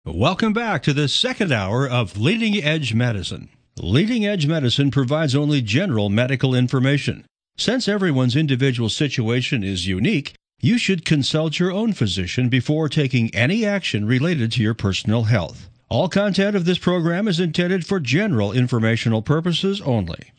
Welcome back to the second hour of Leading Edge Medicine. Leading Edge Medicine provides only general medical information. Since everyone's individual situation is unique, you should consult your own physician before taking any action related to your personal health. All content of this program is intended for general informational purposes only.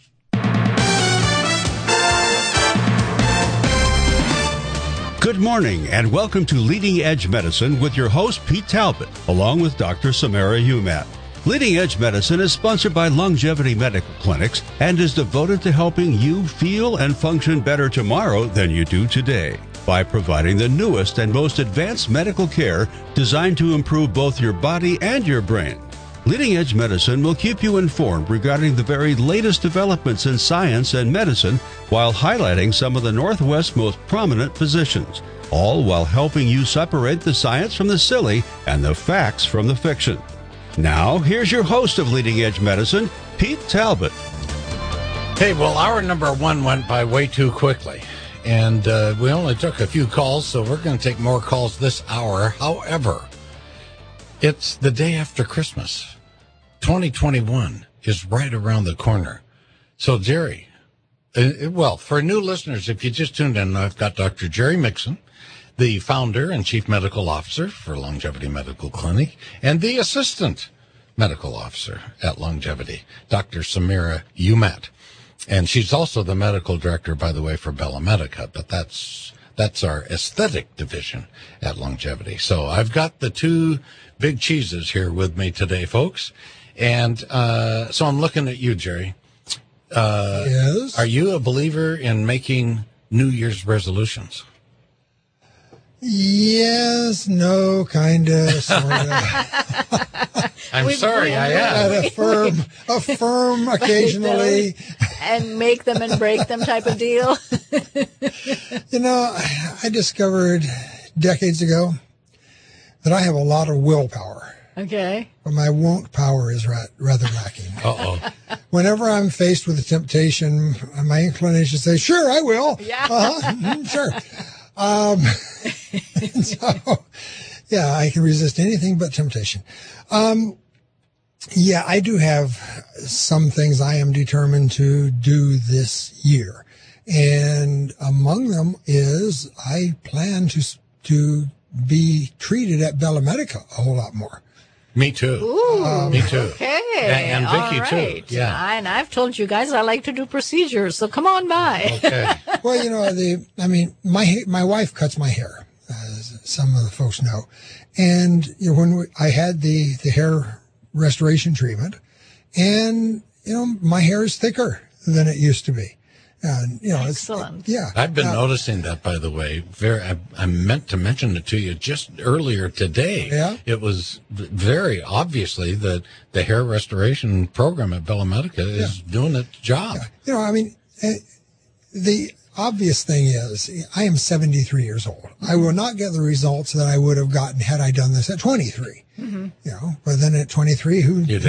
Good morning and welcome to Leading Edge Medicine with your host Pete Talbot, along with Dr. Samara Umat. Leading Edge Medicine is sponsored by Longevity Medical Clinics and is devoted to helping you feel and function better tomorrow than you do today by providing the newest and most advanced medical care designed to improve both your body and your brain. Leading Edge Medicine will keep you informed regarding the very latest developments in science and medicine while highlighting some of the Northwest's most prominent physicians, all while helping you separate the science from the silly and the facts from the fiction. Now, here's your host of Leading Edge Medicine, Pete Talbot. Hey, well, hour number one went by way too quickly, and we only took a few calls, so we're going to take more calls this hour. However, it's the day after Christmas. 2021 is right around the corner. So, Jerry, well, for new listeners, if you just tuned in, I've got Dr. Jerry Mixon, the founder and chief medical officer for Longevity Medical Clinic, and the assistant medical officer at Longevity, Dr. Samara Umat. And she's also the medical director, by the way, for Bella Medica, but that's our aesthetic division at Longevity. So I've got the two big cheeses here with me today, folks. And so I'm looking at you, Jerry. Yes. Are you a believer in making New Year's resolutions? Yes, no, kind of, sort of. I'm sorry, I am. Affirm occasionally. And make them and break them type of deal. You know, I discovered decades ago that I have a lot of willpower. Okay. But my won't power is rather lacking. Uh-oh. Whenever I'm faced with a temptation, my inclination is to say, sure, I will. Yeah. Sure. So, yeah, I can resist anything but temptation. Yeah, I do have some things I am determined to do this year. And among them is I plan to be treated at Bella Medica a whole lot more. Me too. Ooh, me too. Okay. And Vicky right. too. Yeah. And I've told you guys I like to do procedures, so come on by. Okay. Well, you know, my wife cuts my hair, as some of the folks know. And you know, I had the hair restoration treatment, and you know, my hair is thicker than it used to be. And you know, excellent. Yeah. I've been noticing that, by the way. I meant to mention it to you just earlier today. Yeah. It was very obviously that the hair restoration program at Bella Medica is doing its job. Yeah. You know, I mean, the obvious thing is I am 73 years old. I will not get the results that I would have gotten had I done this at 23. Mm-hmm. You know, but then at 23, who knew?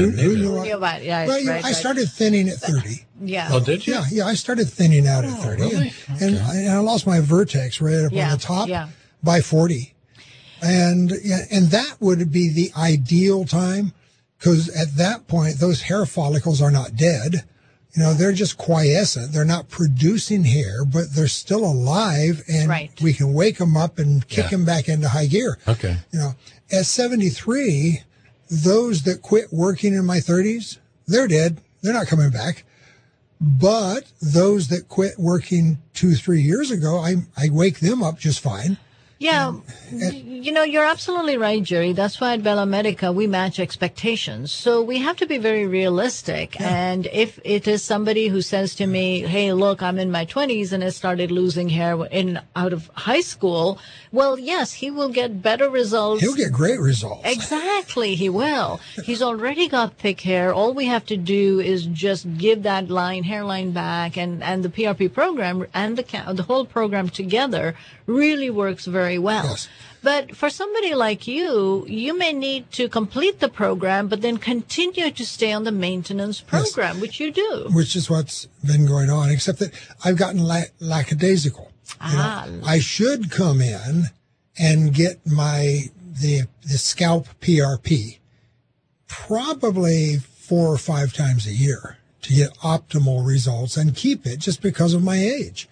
I started thinning at 30. Yeah. Oh, did you? Yeah, I started thinning out at 30. Really? And I lost my vertex right up on the top by 40. And that would be the ideal time, because at that point, those hair follicles are not dead. You know, they're just quiescent. They're not producing hair, but they're still alive, and we can wake them up and kick them back into high gear. Okay. You know, at 73, those that quit working in my 30s, they're dead. They're not coming back. But those that quit working 2-3 years ago, I wake them up just fine. Yeah, you know, you're absolutely right, Jerry. That's why at Bella Medica, we match expectations. So we have to be very realistic. Yeah. And if it is somebody who says to me, hey, look, I'm in my 20s and I started losing hair out of high school, well, yes, he will get better results. He'll get great results. Exactly, he will. He's already got thick hair. All we have to do is just give that hairline back, and the PRP program and the whole program together really works very well. Yes. But for somebody like you, you may need to complete the program, but then continue to stay on the maintenance program, which you do. Which is what's been going on, except that I've gotten lackadaisical. I should come in and get my the scalp PRP probably 4 or 5 times a year to get optimal results and keep it just because of my age.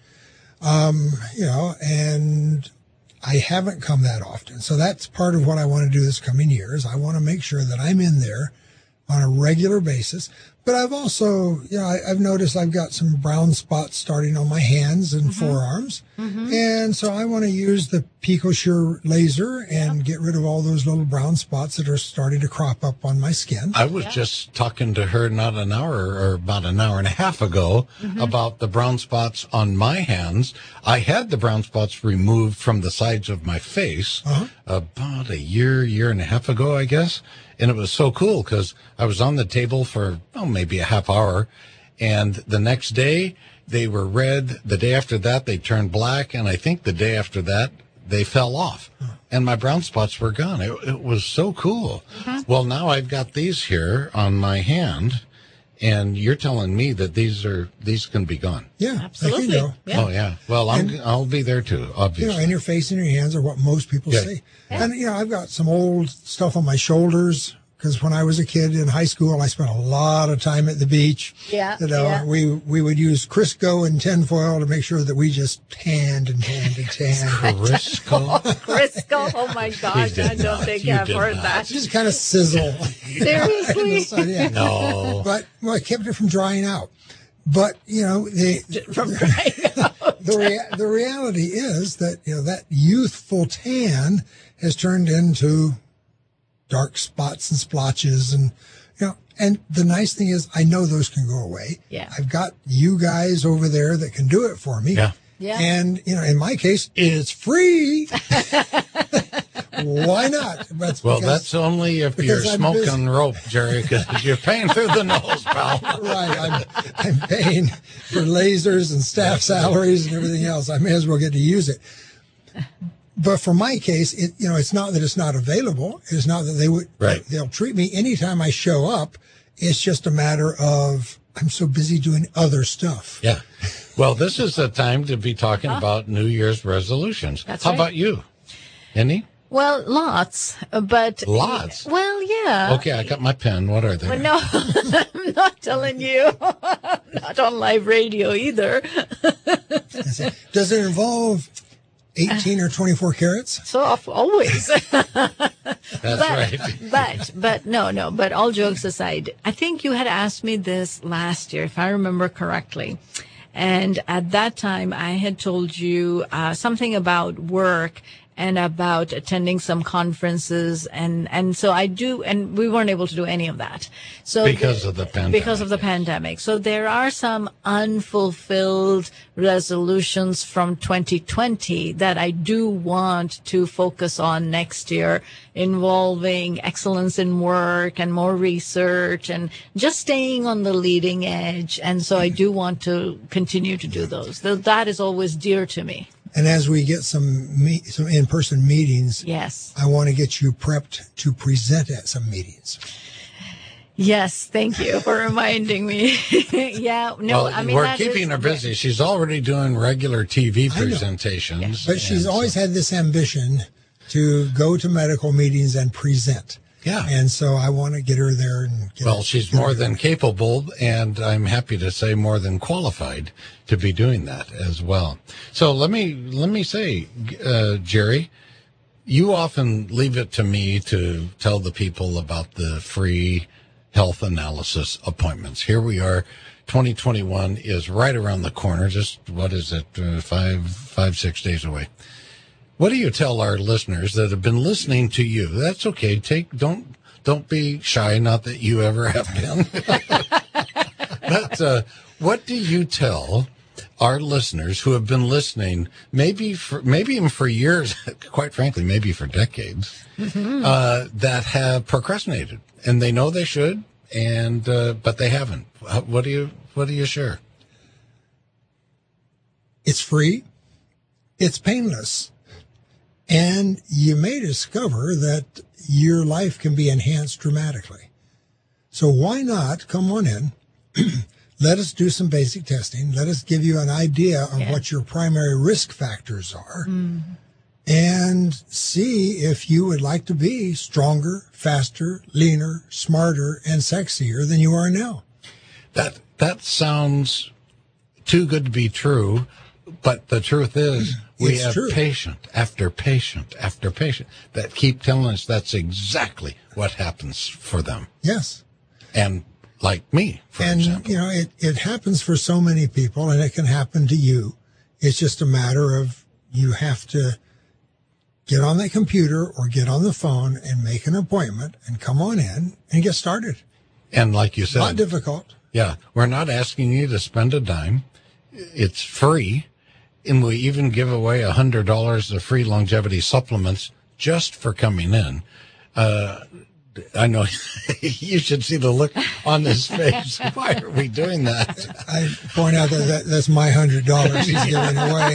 And I haven't come that often. So that's part of what I want to do this coming year is I want to make sure that I'm in there on a regular basis. But I've also, I've noticed I've got some brown spots starting on my hands and forearms. Mm-hmm. And so I want to use the PicoSure laser and get rid of all those little brown spots that are starting to crop up on my skin. I was just talking to her not an hour or about an hour and a half ago about the brown spots on my hands. I had the brown spots removed from the sides of my face about a year and a half ago, I guess. And it was so cool because I was on the table for, maybe a half hour. And the next day, they were red. The day after that, they turned black. And I think the day after that, they fell off. And my brown spots were gone. It was so cool. Well, now I've got these here on my hand. And you're telling me that these can be gone. Yeah, absolutely. Yeah. Oh yeah. Well, I'll be there too, obviously. And your face and your hands are what most people say. Yeah. And I've got some old stuff on my shoulders because when I was a kid in high school, I spent a lot of time at the beach. Yeah. We would use Crisco and tinfoil to make sure that we just tanned and tanned and tanned. Crisco. Crisco. Oh my gosh! I don't think I've heard that. Just kind of sizzle. Seriously? No. But I kept it from drying out. But from drying out. the reality is that that youthful tan has turned into dark spots and splotches, and and the nice thing is I know those can go away. Yeah. I've got you guys over there that can do it for me. Yeah. Yeah. And in my case, it's free. Why not? That's only if you're smoking rope, Jerry, because you're paying through the nose, pal. Right. I'm paying for lasers and staff salaries and everything else. I may as well get to use it. But for my case, it's not that it's not available. It's not that they'll treat me anytime I show up. It's just a matter of I'm so busy doing other stuff. Yeah. Well, this is the time to be talking about New Year's resolutions. How about you? Any? Well, lots, but... Lots? Well, yeah. Okay, I got my pen. What are they? Well, no, I'm not telling you. Not on live radio either. Does it involve 18 or 24 carats? So always. That's right. But no, but all jokes aside, I think you had asked me this last year, if I remember correctly. And at that time, I had told you something about work and about attending some conferences. And so I do, and we weren't able to do any of that. So because of the pandemic. So there are some unfulfilled resolutions from 2020 that I do want to focus on next year, involving excellence in work and more research and just staying on the leading edge. And so I do want to continue to do those. That is always dear to me. And as we get some in-person meetings, yes, I want to get you prepped to present at some meetings. Yes, thank you for reminding me. Yeah, no, well, we're keeping her busy. She's already doing regular TV presentations. But she's always had this ambition to go to medical meetings and present. Yeah. And so I want to get her there. She's more than capable, and I'm happy to say more than qualified to be doing that as well. So let me say, Jerry, you often leave it to me to tell the people about the free health analysis appointments. Here we are. 2021 is right around the corner. Just, 5-6 days away. What do you tell our listeners that have been listening to you? That's okay. Don't be shy. Not that you ever have been. But what do you tell our listeners who have been listening, maybe even for years, quite frankly, maybe for decades, that have procrastinated and they know they should, and but they haven't? What do you share? It's free. It's painless. And you may discover that your life can be enhanced dramatically. So why not come on in, let us do some basic testing, let us give you an idea of what your primary risk factors are, and see if you would like to be stronger, faster, leaner, smarter, and sexier than you are now. That sounds too good to be true, but the truth is we have patient after patient after patient that keep telling us that's exactly what happens for them. Yes. And like me, for example. You know, it happens for so many people, and it can happen to you. It's just a matter of you have to get on that computer or get on the phone and make an appointment and come on in and get started. And like you said, not difficult. Yeah. We're not asking you to spend a dime. It's free. And we even give away $100 of free longevity supplements just for coming in. I know you should see the look on his face. Why are we doing that? I point out that's my $100 he's giving away.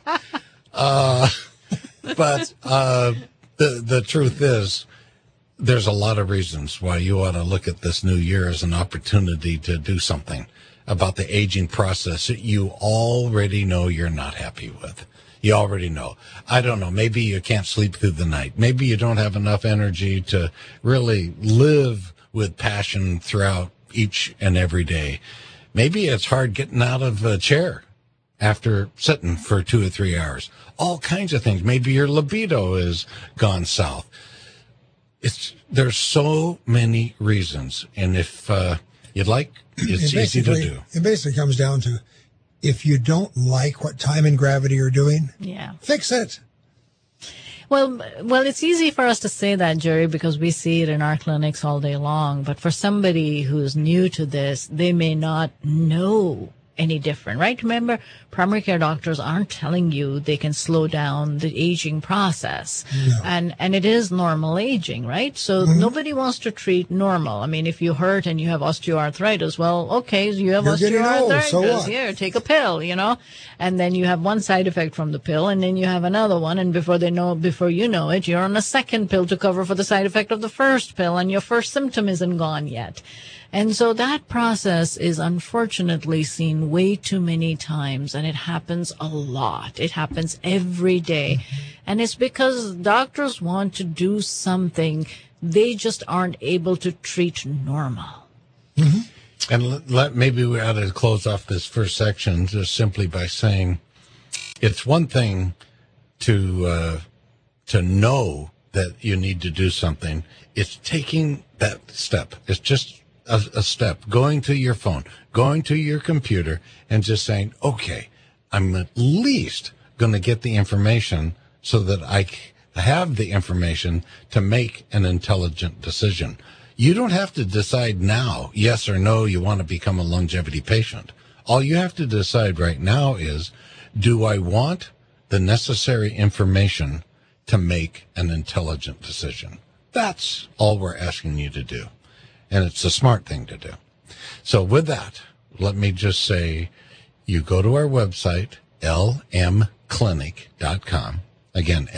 But the truth is, there's a lot of reasons why you ought to look at this new year as an opportunity to do something about the aging process that you already know you're not happy with. You already know. I don't know. Maybe you can't sleep through the night. Maybe you don't have enough energy to really live with passion throughout each and every day. Maybe it's hard getting out of a chair after sitting for 2 or 3 hours. All kinds of things. Maybe your libido is gone south. There's so many reasons. And if you'd like, it's easy to do. It basically comes down to, if you don't like what time and gravity are doing, fix it. Well, it's easy for us to say that, Jerry, because we see it in our clinics all day long. But for somebody who's new to this, they may not know any different, right? Remember, primary care doctors aren't telling you they can slow down the aging process. No. And it is normal aging, right? So nobody wants to treat normal. I mean, if you hurt and you have osteoarthritis, well, okay, you have osteoarthritis. So what? Here, take a pill, and then you have one side effect from the pill, and then you have another one, and before you know it, you're on a second pill to cover for the side effect of the first pill, and your first symptom isn't gone yet. And so that process is unfortunately seen way too many times, and it happens a lot. It happens every day. And it's because doctors want to do something they just aren't able to treat normal. Mm-hmm. And maybe we ought to close off this first section just simply by saying it's one thing to know that you need to do something. It's taking that step. It's just a step, going to your phone, going to your computer, and just saying, okay, I'm at least going to get the information so that I have the information to make an intelligent decision. You don't have to decide now, yes or no, you want to become a longevity patient. All you have to decide right now is, do I want the necessary information to make an intelligent decision? That's all we're asking you to do. And it's a smart thing to do. So with that, let me just say, you go to our website, lmclinic.com. Again,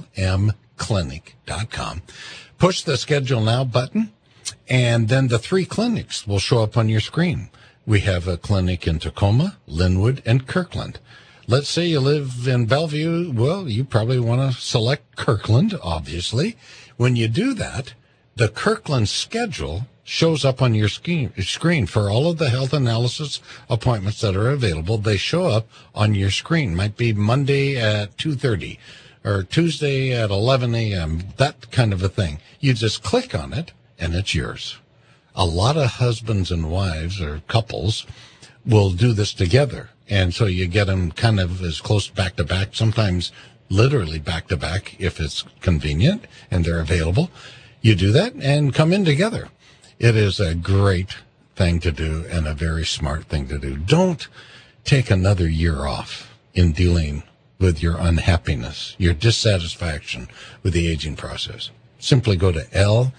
lmclinic.com. Push the Schedule Now button, and then the 3 clinics will show up on your screen. We have a clinic in Tacoma, Linwood, and Kirkland. Let's say you live in Bellevue. Well, you probably want to select Kirkland, obviously. When you do that, the Kirkland schedule shows up on your screen for all of the health analysis appointments that are available. They show up on your screen. Might be Monday at 2:30 or Tuesday at 11 a.m., that kind of a thing. You just click on it, and it's yours. A lot of husbands and wives or couples will do this together, and so you get them kind of as close back to back, sometimes literally back to back if it's convenient and they're available. You do that and come in together. It is a great thing to do and a very smart thing to do. Don't take another year off in dealing with your unhappiness, your dissatisfaction with the aging process. Simply go to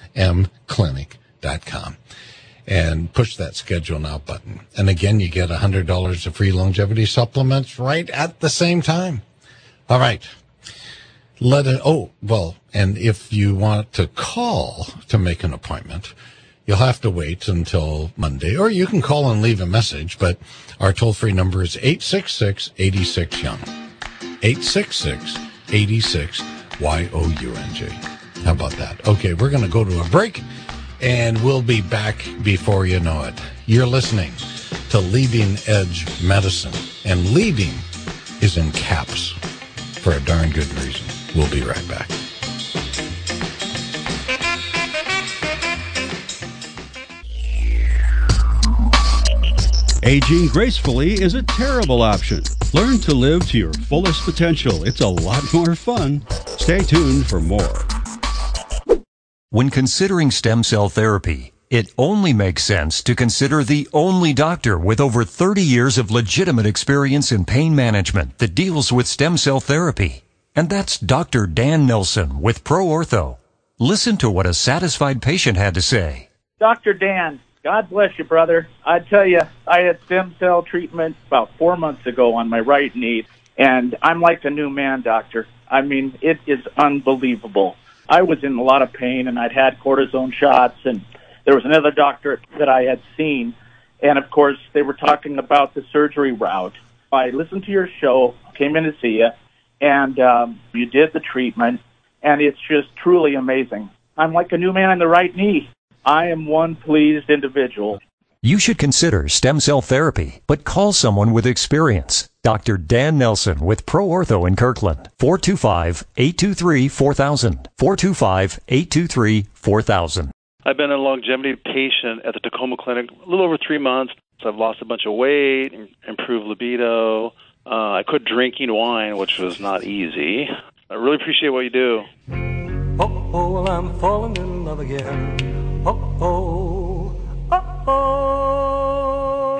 lmclinic.com and push that Schedule Now button. And again, you get $100 of free longevity supplements right at the same time. All right. And if you want to call to make an appointment, you'll have to wait until Monday, or you can call and leave a message, but our toll-free number is 866-86-YOUNG. 866-86-YOUNG. 86YOUNG. How about that? Okay, we're going to go to a break, and we'll be back before you know it. You're listening to Leading Edge Medicine, and leading is in caps for a darn good reason. We'll be right back. Aging gracefully is a terrible option. Learn to live to your fullest potential. It's a lot more fun. Stay tuned for more. When considering stem cell therapy, it only makes sense to consider the only doctor with over 30 years of legitimate experience in pain management that deals with stem cell therapy. And that's Dr. Dan Nelson with ProOrtho. Listen to what a satisfied patient had to say. Dr. Dan, God bless you, brother. I tell you, I had stem cell treatment about 4 months ago on my right knee, and I'm like a new man, doctor. I mean, it is unbelievable. I was in a lot of pain, and I'd had cortisone shots, and there was another doctor that I had seen, and, of course, they were talking about the surgery route. I listened to your show, came in to see you, and you did the treatment, and it's just truly amazing. I'm like a new man on the right knee. I am one pleased individual. You should consider stem cell therapy, but call someone with experience. Dr. Dan Nelson with ProOrtho in Kirkland. 425-823-4000. 425-823-4000. I've been a longevity patient at the Tacoma Clinic a little over 3 months. So I've lost a bunch of weight, improved libido. I quit drinking wine, which was not easy. I really appreciate what you do. Oh, oh, well, I'm falling in love again. Oh, oh, oh, oh.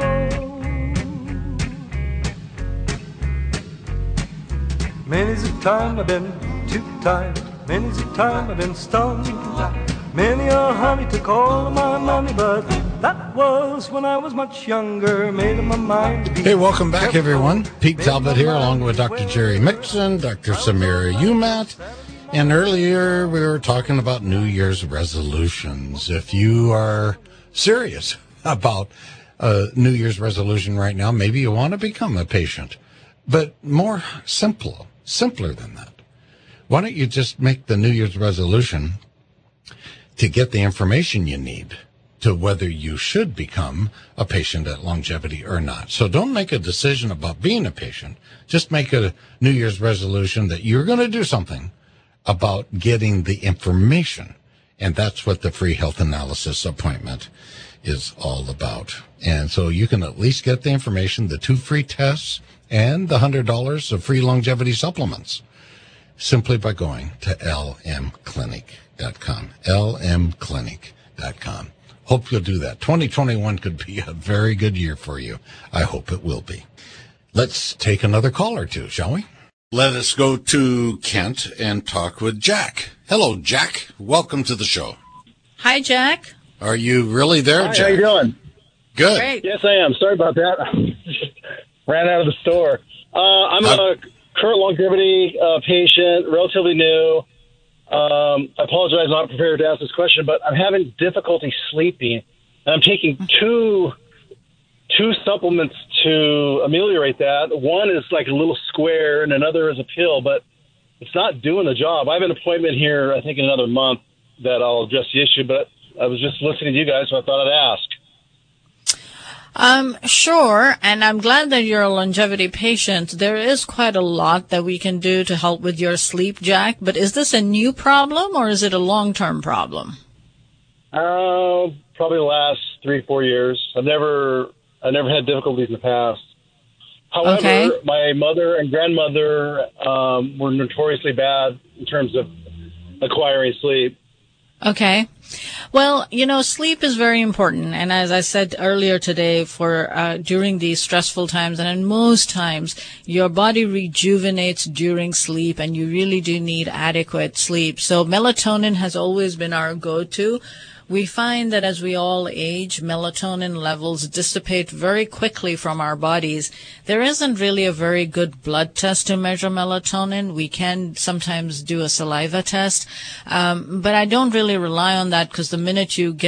Many's the time I've been too tired. Many's the time I've been stoned. Many a honey took all of my money, but that was when I was much younger. Made up my mind to be. Hey, welcome back, everyone. Pete Talbot here, along with Dr. Jerry Mixon, Dr. Samira Umat. And earlier we were talking about New Year's resolutions. If you are serious about a New Year's resolution right now, maybe you want to become a patient, but more simpler than that. Why don't you just make the New Year's resolution to get the information you need to whether you should become a patient at Longevity or not. So don't make a decision about being a patient. Just make a New Year's resolution that you're going to do something about getting the information. And that's what the free health analysis appointment is all about. And so you can at least get the information, the 2 free tests, and the $100 of free longevity supplements simply by going to lmclinic.com. lmclinic.com. Hope you'll do that. 2021 could be a very good year for you. I hope it will be. Let's take another call or two, shall we? Let us go to Kent and talk with Jack. Hello, Jack. Welcome to the show. Hi, Jack. Are you really there, Hi, Jack? how you doing? Good. Great. Yes, I am. Sorry about that. Ran out of the store. I'm a current longevity patient, relatively new. I apologize, I'm not prepared to ask this question, but I'm having difficulty sleeping, and I'm taking two supplements to ameliorate that. One is like a little square, and another is a pill, but it's not doing the job. I have an appointment here, I think, in another month that I'll address the issue, but I was just listening to you guys, so I thought I'd ask. Sure, and I'm glad that you're a longevity patient. There is quite a lot that we can do to help with your sleep, Jack, but is this a new problem or is it a long-term problem? Probably the last 3-4 years. I never had difficulties in the past. However, my mother and grandmother were notoriously bad in terms of acquiring sleep. Okay. Well, sleep is very important. And as I said earlier today, during these stressful times, and in most times, your body rejuvenates during sleep, and you really do need adequate sleep. So melatonin has always been our go-to. We find that as we all age, melatonin levels dissipate very quickly from our bodies. There isn't really a very good blood test to measure melatonin. We can sometimes do a saliva test, but I don't really rely on that because the minute you get up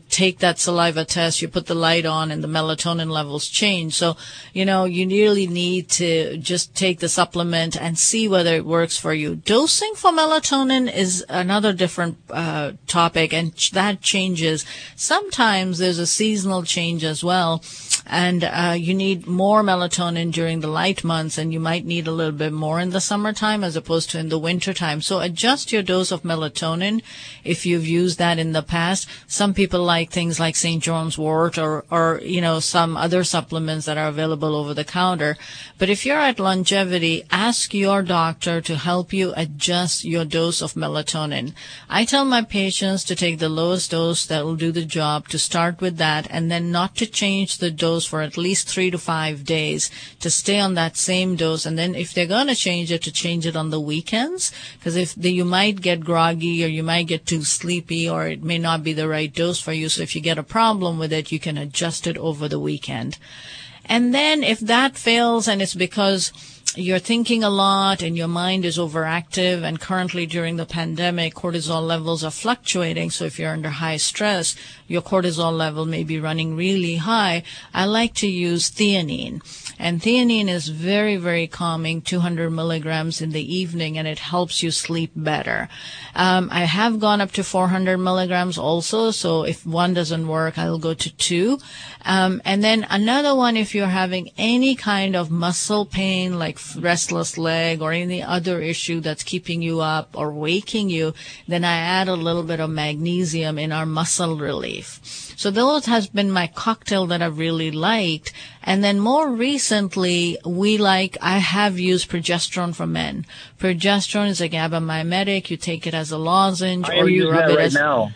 take that saliva test, you put the light on, and the melatonin levels change. So, you really need to just take the supplement and see whether it works for you. Dosing for melatonin is another different topic, and that changes. Sometimes there's a seasonal change as well, and you need more melatonin during the light months, and you might need a little bit more in the summertime as opposed to in the wintertime. So adjust your dose of melatonin if you've used that in the past. Some people like things like St. John's wort or some other supplements that are available over the counter. But if you're at Longevity, ask your doctor to help you adjust your dose of melatonin. I tell my patients to take the lowest dose that will do the job, to start with that, and then not to change the dose for at least 3 to 5 days, to stay on that same dose. And then if they're going to change it on the weekends, because you might get groggy or you might get too sleepy, or it may not be the right dose for you. So if you get a problem with it, you can adjust it over the weekend. And then if that fails and it's because you're thinking a lot and your mind is overactive, and currently during the pandemic, cortisol levels are fluctuating. So if you're under high stress, your cortisol level may be running really high. I like to use theanine. And theanine is very, very calming, 200 milligrams in the evening, and it helps you sleep better. I have gone up to 400 milligrams also, so if one doesn't work, I'll go to 2. And then another one, if you're having any kind of muscle pain, like restless leg or any other issue that's keeping you up or waking you, then I add a little bit of magnesium in our muscle relief. So those has been my cocktail that I've really liked. And then more recently, I have used progesterone for men. Progesterone is a GABA mimetic. You take it as a lozenge, or you rub it right now.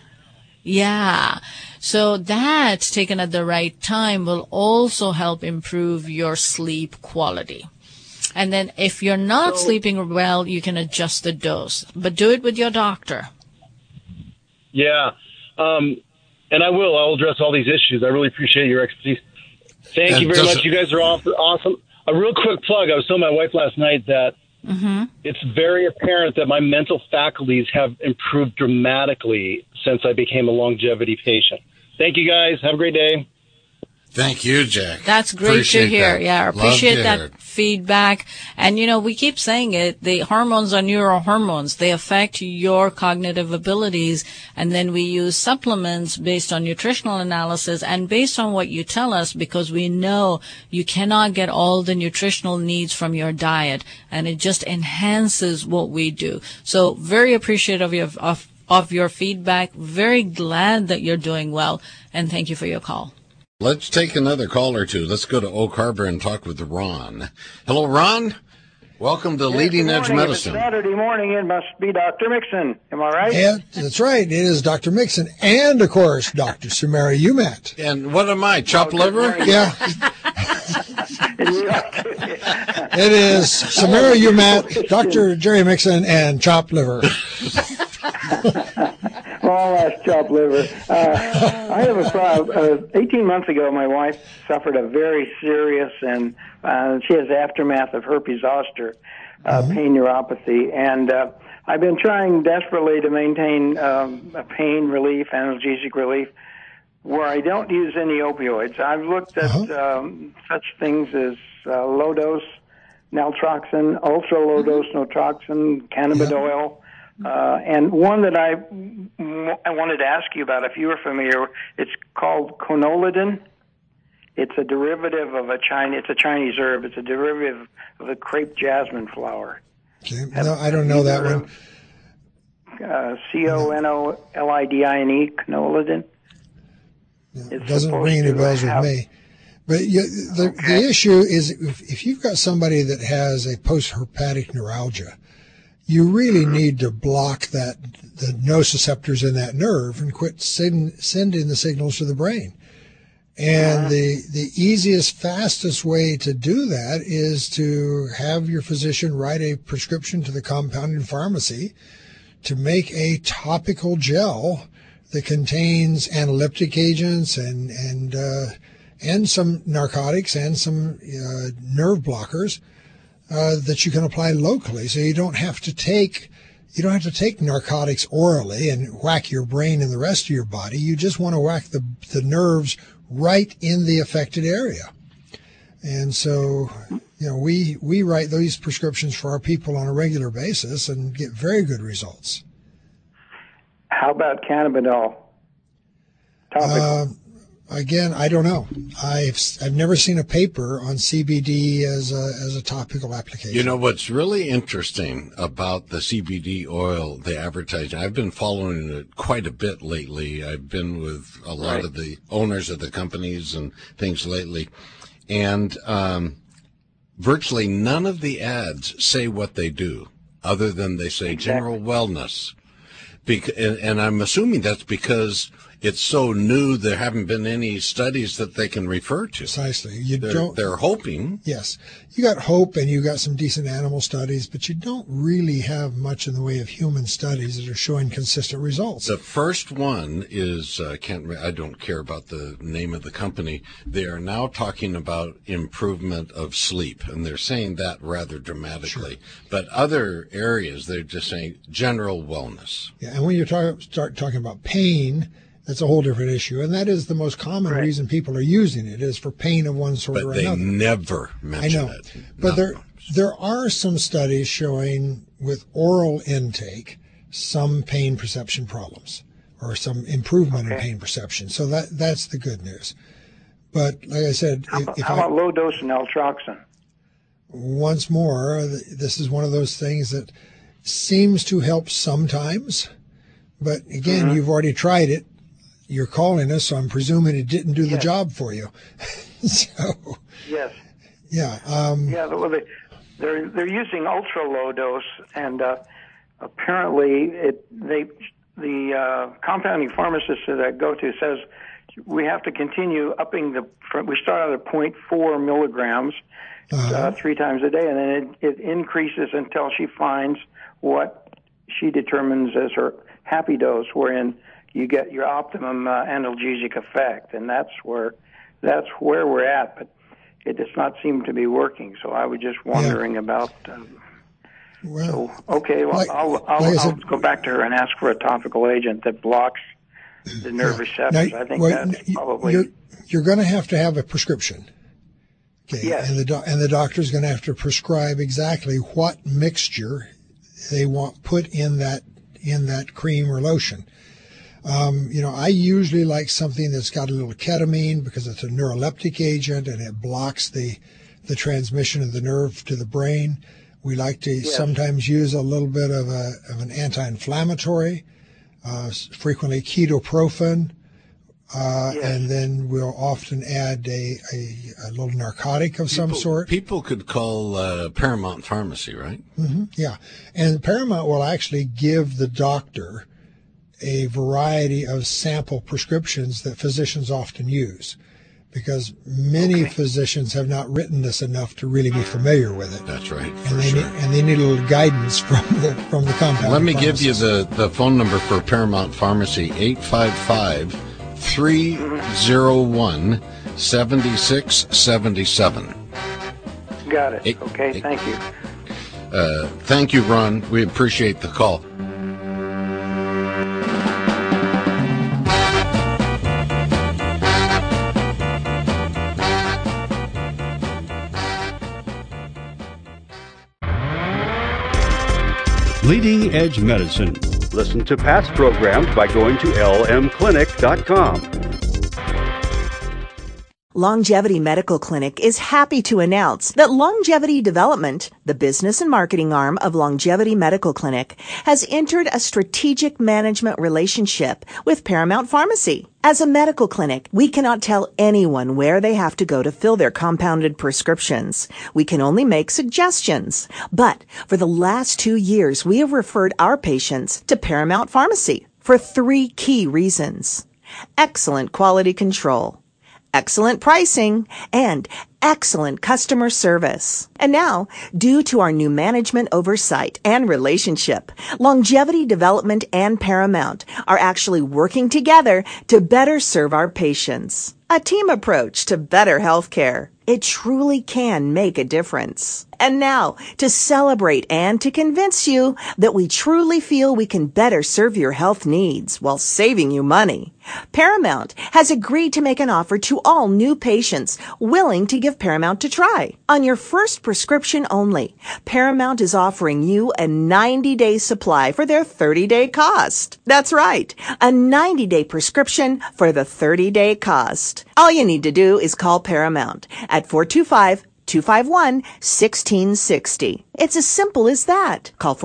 Yeah. So that, taken at the right time, will also help improve your sleep quality. And then if you're not sleeping well, you can adjust the dose. But do it with your doctor. Yeah. And I'll address all these issues. I really appreciate your expertise. Thank you very much. You guys are awesome. A real quick plug. I was telling my wife last night that it's very apparent that my mental faculties have improved dramatically since I became a Longevity patient. Thank you, guys. Have a great day. Thank you, Jack. That's great to hear. Yeah, I appreciate that feedback. And, we keep saying it, the hormones are neurohormones. They affect your cognitive abilities. And then we use supplements based on nutritional analysis and based on what you tell us, because we know you cannot get all the nutritional needs from your diet. And it just enhances what we do. So very appreciative of your feedback. Very glad that you're doing well. And thank you for your call. Let's take another call or two. Let's go to Oak Harbor and talk with Ron. Hello, Ron. Welcome to Leading Edge Medicine. If it's Saturday morning, it must be Dr. Mixon. Am I right? Yeah, that's right. It is Dr. Mixon and, of course, Dr. Samara Umat. And what am I, chopped liver? Yeah. It is Samara Umat, Dr. Jerry Mixon, and chopped liver. Well, that's chopped liver. I have a problem. 18 months ago, my wife suffered a very serious, and she has aftermath of herpes zoster, pain neuropathy. And I've been trying desperately to maintain a pain relief, analgesic relief, where I don't use any opioids. I've looked at such things as low-dose naltrexone, ultra-low-dose naltrexone, cannabidiol. And one that I wanted to ask you about, if you were familiar, it's called conolidin. It's a derivative of it's a Chinese herb. It's a derivative of the crepe jasmine flower. Okay. No, I don't know that one. Conolidine, conolidin. It doesn't ring any bells with me. But the issue is if you've got somebody that has a post-herpetic neuralgia, you really need to block the nociceptors in that nerve and quit sending the signals to the brain. And the easiest, fastest way to do that is to have your physician write a prescription to the compounding pharmacy to make a topical gel that contains analeptic agents and some narcotics and some nerve blockers that you can apply locally, so you don't have to take You don't have to take narcotics orally and whack your brain and the rest of your body. You just want to whack the nerves right in the affected area. And so, we write these prescriptions for our people on a regular basis and get very good results. How about cannabidiol? Topical. Again, I don't know. I've never seen a paper on CBD as a topical application. You know what's really interesting about the CBD oil, the advertising? I've been following it quite a bit lately. I've been with a lot of the owners of the companies and things lately, and virtually none of the ads say what they do, other than they say general wellness. And I'm assuming that's because it's so new, there haven't been any studies that they can refer to. Precisely. They're hoping. Yes. You got hope and you got some decent animal studies, but you don't really have much in the way of human studies that are showing consistent results. The first one is, I don't care about the name of the company. They are now talking about improvement of sleep, and they're saying that rather dramatically. Sure. But other areas, they're just saying general wellness. Yeah, and when you start talking about pain, that's a whole different issue, and that is the most common reason people are using it is for pain of one sort or another. But they never mention it. But there are some studies showing with oral intake some pain perception problems or some improvement in pain perception. So that's the good news. But like I said, how about low dose naltrexone? Once more, this is one of those things that seems to help sometimes, but again, you've already tried it. You're calling us, so I'm presuming it didn't do the job for you. So, yes. Yeah. Well, they're using ultra low dose, and apparently the compounding pharmacist that I go to says we have to continue upping we start out at 0.4 milligrams 3 times a day, and then it increases until she finds what she determines as her happy dose, wherein you get your optimum analgesic effect, and that's where we're at. But it does not seem to be working. So I was just wondering about. I'll go back to her and ask for a topical agent that blocks the nerve receptors. Now, I think that's probably. You're going to have a prescription. Okay. Yes. And the doctor's going to have to prescribe exactly what mixture they want put in that cream or lotion. I usually like something that's got a little ketamine because it's a neuroleptic agent and it blocks the transmission of the nerve to the brain. We like to sometimes use a little bit of an anti-inflammatory, frequently ketoprofen, and then we'll often add a little narcotic of some sort. People could call Paramount Pharmacy, right? Mm-hmm, yeah. And Paramount will actually give the doctor a variety of sample prescriptions that physicians often use, because many physicians have not written this enough to really be familiar with it. That's right. And they need a little guidance from the compound. Let me give you the phone number for Paramount Pharmacy, 855-301-7677. Got it. Okay, thank you. Thank you, Ron. We appreciate the call. Leading Edge Medicine. Listen to past programs by going to lmclinic.com. Longevity Medical Clinic is happy to announce that Longevity Development, the business and marketing arm of Longevity Medical Clinic, has entered a strategic management relationship with Paramount Pharmacy. As a medical clinic, we cannot tell anyone where they have to go to fill their compounded prescriptions. We can only make suggestions. But for the last 2 years, we have referred our patients to Paramount Pharmacy for 3 key reasons. Excellent quality control, excellent pricing, and excellent customer service. And now, due to our new management oversight and relationship, Longevity Development and Paramount are actually working together to better serve our patients. A team approach to better healthcare. It truly can make a difference. And now, to celebrate and to convince you that we truly feel we can better serve your health needs while saving you money, Paramount has agreed to make an offer to all new patients willing to give Paramount a try. On your first prescription only, Paramount is offering you a 90-day supply for their 30-day cost. That's right, a 90-day prescription for the 30-day cost. All you need to do is call Paramount at 425-251-1660. It's as simple as that. Call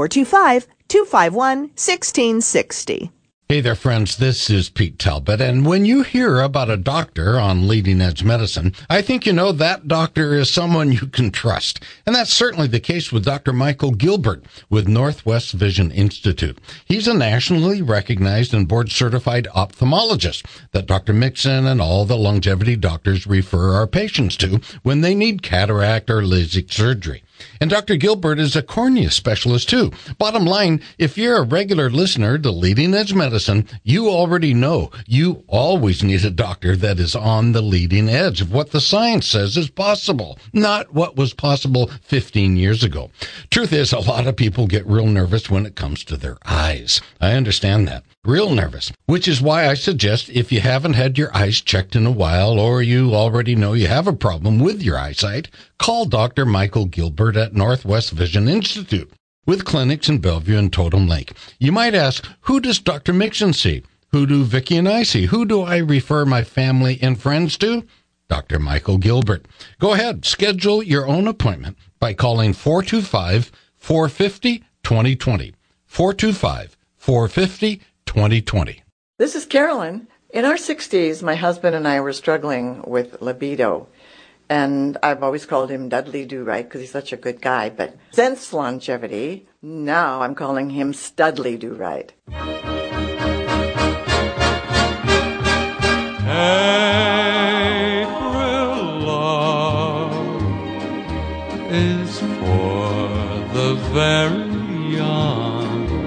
425-251-1660. Hey there, friends. This is Pete Talbot, and when you hear about a doctor on Leading Edge Medicine, I think you know that doctor is someone you can trust. And that's certainly the case with Dr. Michael Gilbert with Northwest Vision Institute. He's a nationally recognized and board-certified ophthalmologist that Dr. Mixon and all the longevity doctors refer our patients to when they need cataract or LASIK surgery. And Dr. Gilbert is a cornea specialist, too. Bottom line, if you're a regular listener to Leading Edge Medicine, you already know you always need a doctor that is on the leading edge of what the science says is possible, not what was possible 15 years ago. Truth is, a lot of people get real nervous when it comes to their eyes. I understand that. Real nervous, which is why I suggest if you haven't had your eyes checked in a while or you already know you have a problem with your eyesight, call Dr. Michael Gilbert at Northwest Vision Institute with clinics in Bellevue and Totem Lake. You might ask, who does Dr. Mixon see? Who do Vicki and I see? Who do I refer my family and friends to? Dr. Michael Gilbert. Go ahead, schedule your own appointment by calling 425-450-2020. 425-450-2020. This is Carolyn. In our 60s, my husband and I were struggling with libido. And I've always called him Dudley Do-Right because he's such a good guy. But since longevity, now I'm calling him Studley Do-Right. April love is for the very young.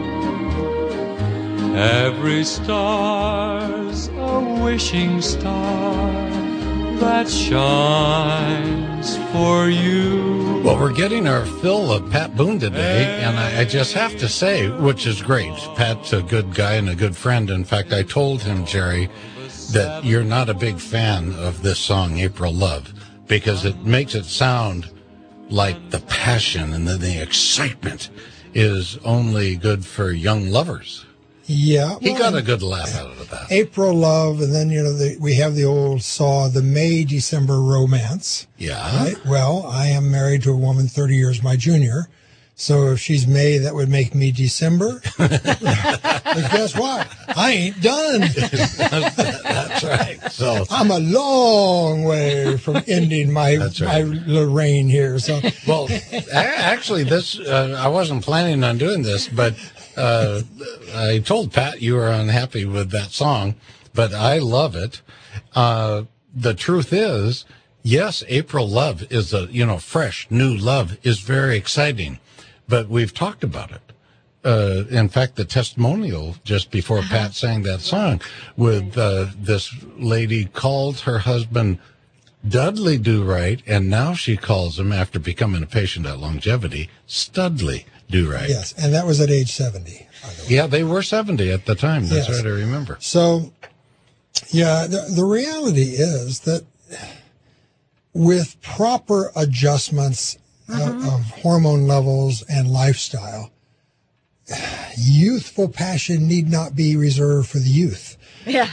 Every star's a wishing star that shines for you. Well, we're getting our fill of Pat Boone today, and I just have to say, which is great, Pat's a good guy and a good friend. In fact, I told him, Jerry, that you're not a big fan of this song, April Love, because it makes it sound like the passion and the excitement is only good for young lovers. Yeah. He got a good laugh out of that. April Love, and then, we have the old saw, the May-December romance. Yeah. Right? Well, I am married to a woman 30 years my junior. So if she's May, that would make me December. But guess what? I ain't done. That's right. So I'm a long way from ending my reign here. So, well, actually, this I wasn't planning on doing this, but I told Pat you were unhappy with that song, but I love it. The truth is, yes, April Love is fresh, new love is very exciting. But we've talked about it. In fact, the testimonial just before Pat sang that song with this lady called her husband Dudley Do-Right, and now she calls him, after becoming a patient at Longevity, Studley Do-Right. Yes, and that was at age 70. Yeah, they were 70 at the time. That's right, I remember. So, yeah, the reality is that with proper adjustments of hormone levels and lifestyle, youthful passion need not be reserved for the youth. Yeah.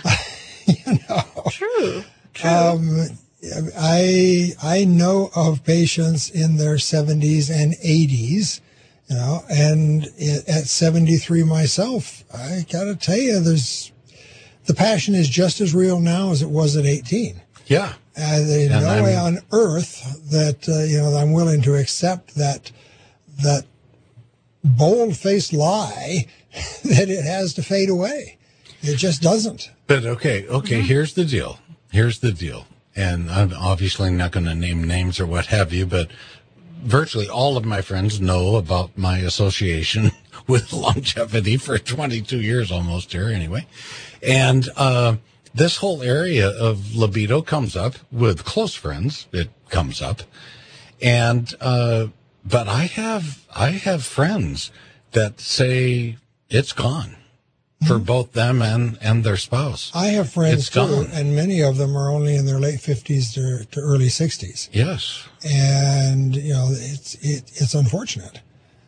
True. I know of patients in their 70s and 80s, and at 73 myself, I gotta tell you, the passion is just as real now as it was at 18. Yeah. There's no way on earth that I'm willing to accept that bold-faced lie that it has to fade away. It just doesn't. But okay, here's the deal. and I'm obviously not going to name names or what have you, but virtually all of my friends know about my association with longevity for 22 years almost here anyway. And this whole area of libido comes up with close friends. It comes up. And but I have friends that say it's gone for both them and their spouse. I have friends too, and many of them are only in their late 50s to early 60s. Yes. And, you know, it's unfortunate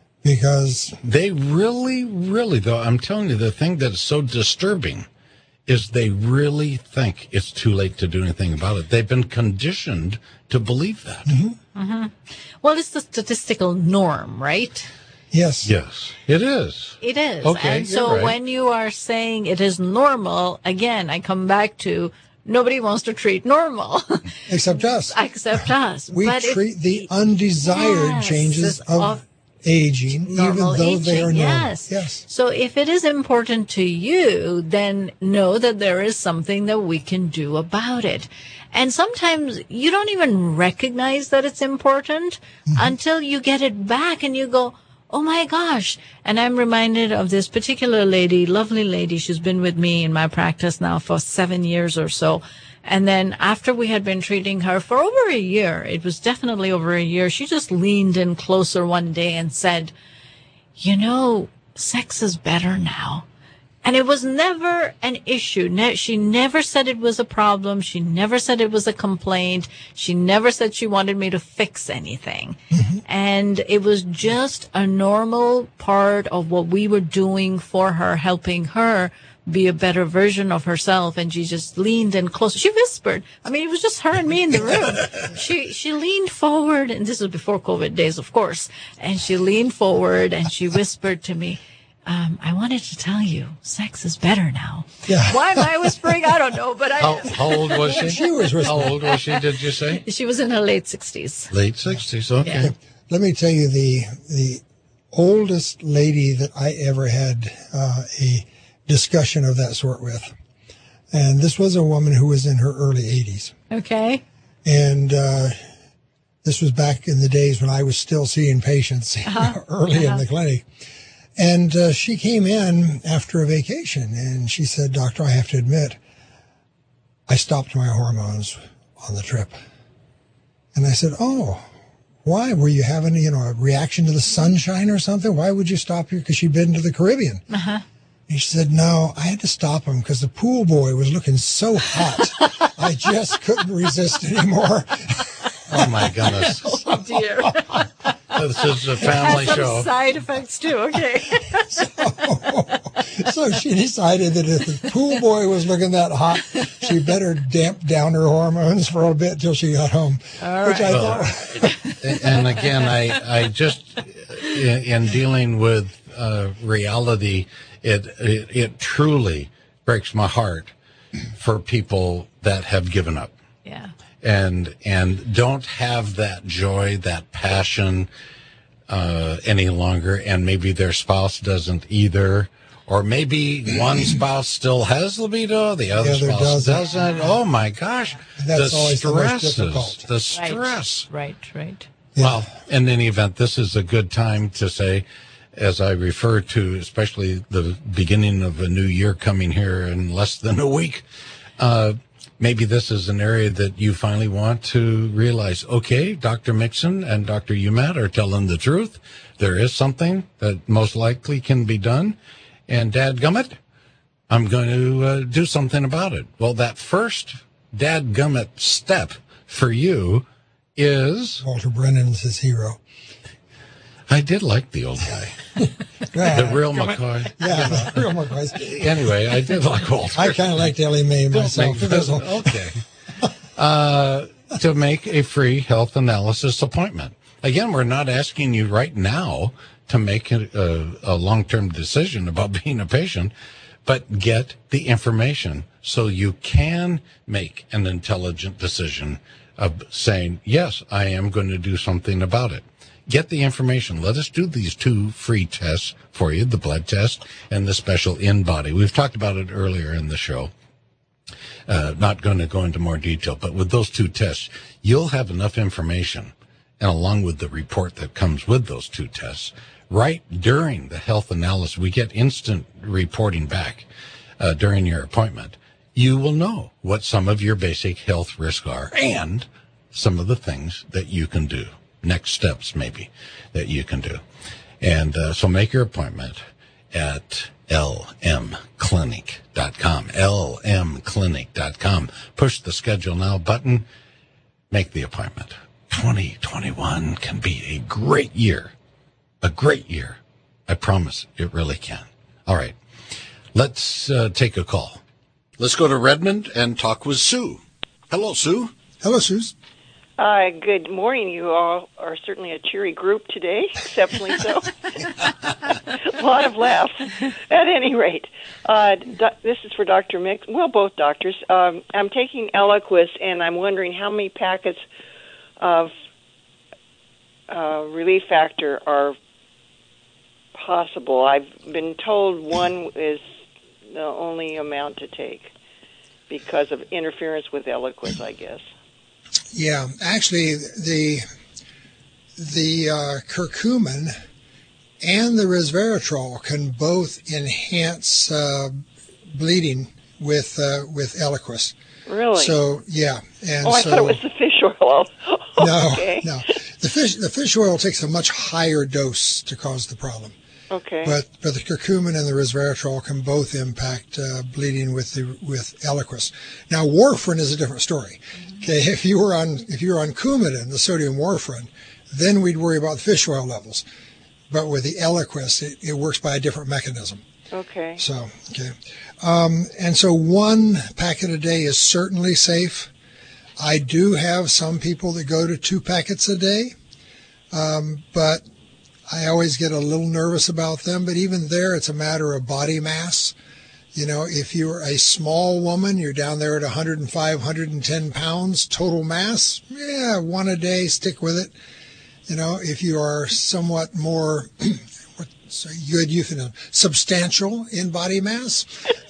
because they really, though, I'm telling you, the thing that's so disturbing is they really think it's too late to do anything about it. They've been conditioned to believe that. Mm-hmm. Mm-hmm. Well, it's the statistical norm, right? Yes. Yes, it is. It is. Okay, and so right. when you are saying it is normal, again, I come back to nobody wants to treat normal. Except us. Except us. We treat the undesired changes of aging, even though they are normal. Yes. So if it is important to you, then know that there is something that we can do about it. And sometimes you don't even recognize that it's important until you get it back and you go, oh my gosh. And I'm reminded of this particular lady, lovely lady. She's been with me in my practice now for 7 years or so. And then after we had been treating her for over a year, it was definitely over a year, she just leaned in closer one day and said, you know, sex is better now. And it was never an issue. She never said it was a problem. She never said it was a complaint. She never said she wanted me to fix anything. Mm-hmm. And it was just a normal part of what we were doing for her, helping her be a better version of herself. And she just leaned in closer. She whispered. I mean, it was just her and me in the room. She leaned forward, and this was before COVID days, of course. And she leaned forward and she whispered to me, I wanted to tell you, sex is better now. Yeah. Why am I whispering? I don't know, but How old was she? She was whispering. How old was she, did you say? She was in her late 60s. Late 60s, okay. Yeah. Let me tell you, the oldest lady that I ever had a discussion of that sort with. And this was a woman who was in her early 80s. Okay. And this was back in the days when I was still seeing patients early in the clinic. And she came in after a vacation, and she said, Doctor, I have to admit, I stopped my hormones on the trip. And I said, oh, why? Were you having, a reaction to the sunshine or something? Why would you stop here? Because she'd been to the Caribbean. Uh-huh. And she said, no, I had to stop him because the pool boy was looking so hot. I just couldn't resist anymore. Oh, my goodness. Oh, dear. This is a family show. Some side effects, too. Okay. So she decided that if the pool boy was looking that hot, she better damp down her hormones for a bit till she got home. All right. And again, I just, in dealing with reality, it truly breaks my heart for people that have given up. Yeah. And don't have that joy, that passion any longer, and maybe their spouse doesn't either, or maybe one spouse still has libido, the other spouse doesn't. Oh my gosh, that's always the most difficult. The stress. Right. Yeah. Well, in any event, this is a good time to say, as I refer to, especially the beginning of a new year coming here in less than a week. Maybe this is an area that you finally want to realize, okay, Dr. Mixon and Dr. Umat are telling the truth. There is something that most likely can be done. And dadgummit, I'm going to do something about it. Well, that first dadgummit step for you is... Walter Brennan's his hero. I did like the old guy. The real McCoy. Yeah, the real McCoy. Anyway, I did like Walter. I kind of liked Ellie Mae myself. Okay. To make a free health analysis appointment. Again, we're not asking you right now to make a long-term decision about being a patient, but get the information so you can make an intelligent decision of saying, yes, I am going to do something about it. Get the information. Let us do these 2 free tests for you, the blood test and the special InBody. We've talked about it earlier in the show. Not going to go into more detail, but with those two tests, you'll have enough information, and along with the report that comes with those two tests, right during the health analysis, we get instant reporting back during your appointment. You will know what some of your basic health risks are and some of the things that you can do, next steps maybe that you can do. And so make your appointment at lmclinic.com, lmclinic.com. Push the schedule now button, make the appointment. 2021 can be a great year. A great year. I promise it really can. All right. Let's take a call. Let's go to Redmond and talk with Sue. Hello, Sue. Hello, Sue. Good morning. You all are certainly a cheery group today, exceptionally so. A lot of laughs. At any rate, this is for Dr. Mix. Well, both doctors. I'm taking Eliquis, and I'm wondering how many packets of Relief Factor are possible. I've been told one is the only amount to take because of interference with Eliquis, I guess. Yeah, actually, the curcumin and the resveratrol can both enhance bleeding with Eliquis. Really? So yeah, and I thought it was the fish oil. Okay. No. The fish oil takes a much higher dose to cause the problem. Okay. But the curcumin and the resveratrol can both impact bleeding with Eliquis. Now, warfarin is a different story. Okay, if you were on Coumadin, the sodium warfarin, then we'd worry about fish oil levels. But with the Eliquis, it works by a different mechanism. Okay. So, okay. And so 1 packet a day is certainly safe. I do have some people that go to 2 packets a day, but I always get a little nervous about them. But even there, it's a matter of body mass. You know, if you're a small woman, you're down there at 105, 110 pounds total mass. Yeah, 1 a day, stick with it. You know, if you are somewhat more, what's a good euphemism, substantial in body mass,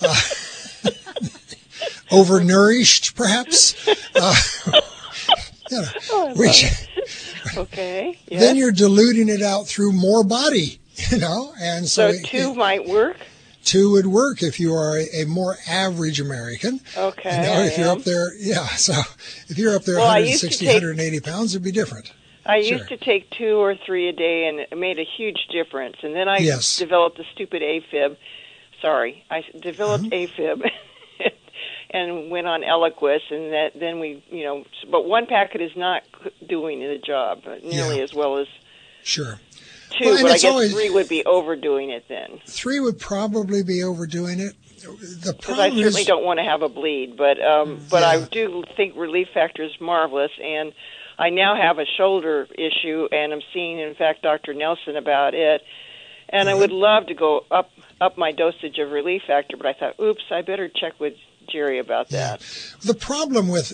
overnourished perhaps, okay. Yes. Then you're diluting it out through more body, you know, and so 2 might work. 2 would work if you are a more average American. Okay. You know, if you're up there, yeah. So if you're up there 160, 180 pounds, it'd be different. I used to take 2 or 3 a day, and it made a huge difference. And then I developed the stupid AFib. Sorry, I developed AFib. And went on Eliquis, and then we, you know, but 1 packet is not doing the job nearly as well as 2. Well, but I guess 3 would be overdoing it then. 3 would probably be overdoing it. The because I certainly don't want to have a bleed, but I do think Relief Factor is marvelous, and I now have a shoulder issue, and I'm seeing, in fact, Dr. Nelson about it. And I would love to go up my dosage of Relief Factor, but I thought, oops, I better check with Jerry about that. The problem with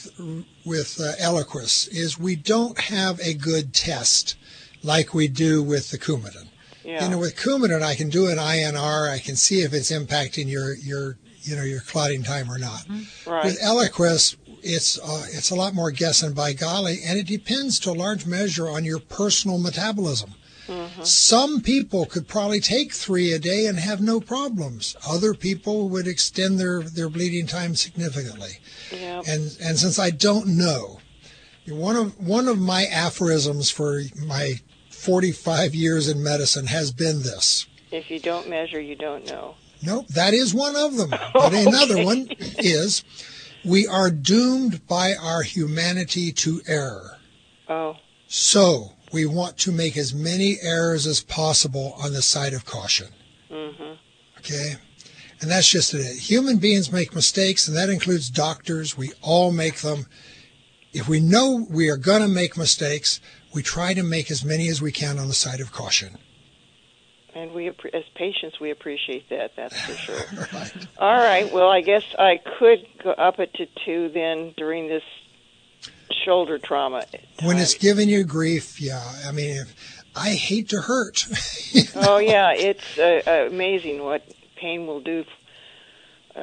Eliquis is we don't have a good test like we do with the Coumadin. Yeah. You know, with Coumadin, I can do an INR. I can see if it's impacting your clotting time or not. Right. With Eliquis, it's a lot more guessing by golly, and it depends to a large measure on your personal metabolism. Mm-hmm. Some people could probably take 3 a day and have no problems. Other people would extend their bleeding time significantly. Yep. And since I don't know, one of my aphorisms for my 45 years in medicine has been this: if you don't measure, you don't know. Nope, that is one of them. But another one is, we are doomed by our humanity to error. Oh. So we want to make as many errors as possible on the side of caution. Mm-hmm. Okay? And that's just it. Human beings make mistakes, and that includes doctors. We all make them. If we know we are going to make mistakes, we try to make as many as we can on the side of caution. And we, as patients, we appreciate that. That's for sure. Right. All right. Well, I guess I could go up it to 2 then during this shoulder trauma time. When it's giving you grief, yeah. I mean, I hate to hurt. Oh, yeah. It's amazing what pain will do. Yep.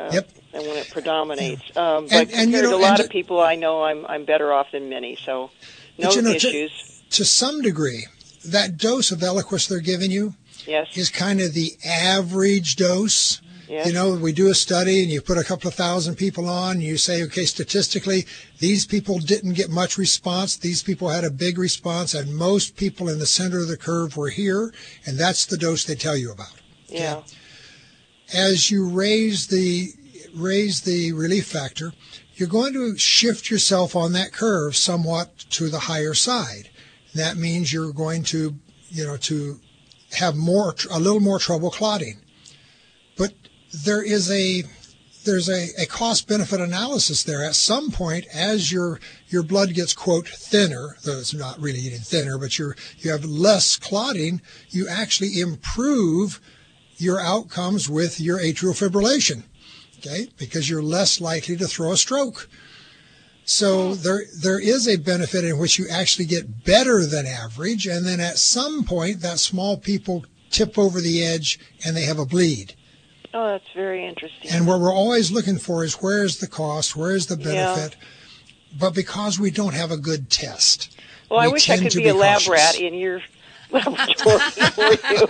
and when it predominates. But compared to a lot of people I know, I'm better off than many, so no issues. To some degree, that dose of Eliquis they're giving you is kind of the average dose. Yes. You know, we do a study and you put a couple of thousand people on, and you say, okay, statistically, these people didn't get much response. These people had a big response, and most people in the center of the curve were here, and that's the dose they tell you about. Okay? Yeah. As you raise the relief factor, you're going to shift yourself on that curve somewhat to the higher side. That means you're going to, to have a little more trouble clotting. But there's a cost-benefit analysis there. At some point, as your blood gets, quote, thinner, though it's not really getting thinner, but you have less clotting, you actually improve your outcomes with your atrial fibrillation, okay, because you're less likely to throw a stroke. So there is a benefit in which you actually get better than average, and then at some point, that small people tip over the edge and they have a bleed. Oh, that's very interesting. And what we're always looking for is where is the cost, where is the benefit, but because we don't have a good test. Well, I wish I could be a lab rat in your laboratory for you.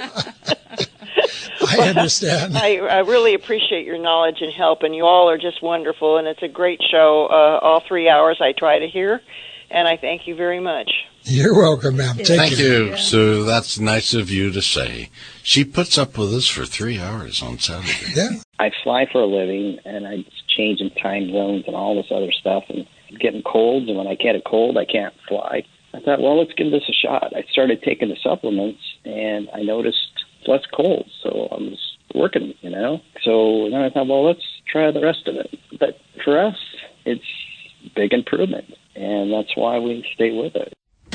I understand. I really appreciate your knowledge and help, and you all are just wonderful, and it's a great show. All 3 hours I try to hear, and I thank you very much. You're welcome, ma'am. Thank you, Sue. That's nice of you to say. She puts up with us for 3 hours on Saturday. Yeah. I fly for a living, and I change in time zones and all this other stuff, and getting colds, and when I get a cold, I can't fly. I thought, well, let's give this a shot. I started taking the supplements, and I noticed less cold, so I was working, So then I thought, well, let's try the rest of it. But for us, it's big improvement, and that's why we stay with it.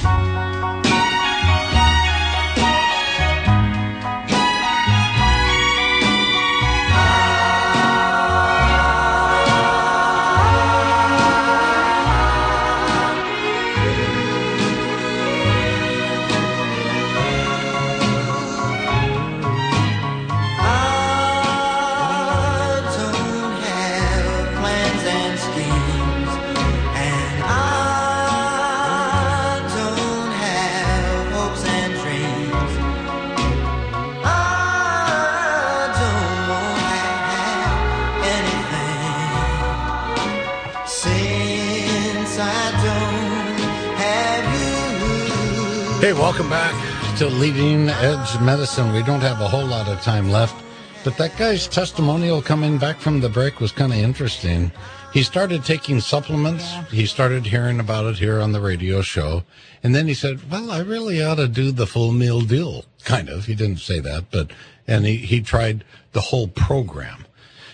Hey, welcome back to Leading Edge Medicine. We don't have a whole lot of time left, but that guy's testimonial coming back from the break was kind of interesting. He started taking supplements. Yeah. He started hearing about it here on the radio show. And then he said, well, I really ought to do the full meal deal. Kind of. He didn't say that, and he tried the whole program.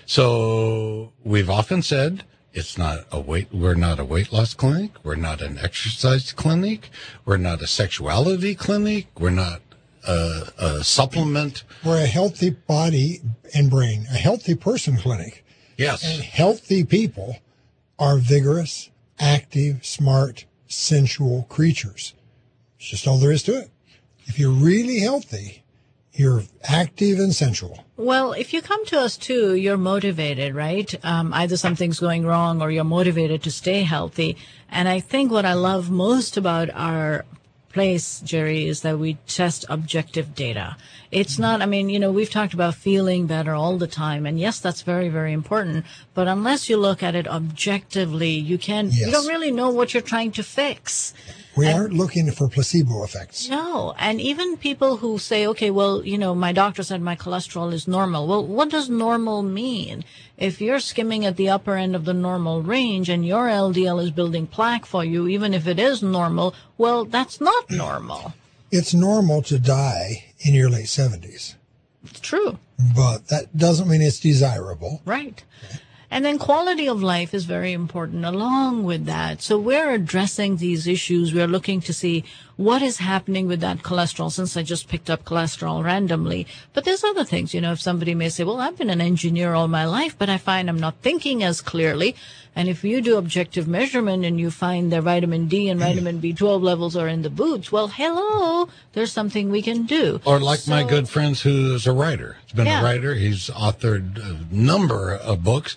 So we've often said, we're not a weight loss clinic. We're not an exercise clinic. We're not a sexuality clinic. We're not a supplement. We're a healthy body and brain, a healthy person clinic. Yes. And healthy people are vigorous, active, smart, sensual creatures. It's just all there is to it. If you're really healthy, you're active and sensual. Well, if you come to us too, you're motivated, right? Either something's going wrong or you're motivated to stay healthy. And I think what I love most about our place, Jerry, is that we test objective data. It's not, we've talked about feeling better all the time. And yes, that's very, very important. But unless you look at it objectively, you don't really know what you're trying to fix. We aren't looking for placebo effects. No. And even people who say, okay, well, my doctor said my cholesterol is normal. Well, what does normal mean? If you're skimming at the upper end of the normal range and your LDL is building plaque for you, even if it is normal, well, that's not normal. It's normal to die in your late 70s. It's true. But that doesn't mean it's desirable. Right. And then quality of life is very important along with that. So we're addressing these issues. We're looking to see what is happening with that cholesterol, since I just picked up cholesterol randomly. But there's other things, if somebody may say, well, I've been an engineer all my life, but I find I'm not thinking as clearly. And if you do objective measurement and you find their vitamin D and vitamin B12 levels are in the boots, well, hello, there's something we can do. Or like my good friend who's a writer. He's been a writer. He's authored a number of books.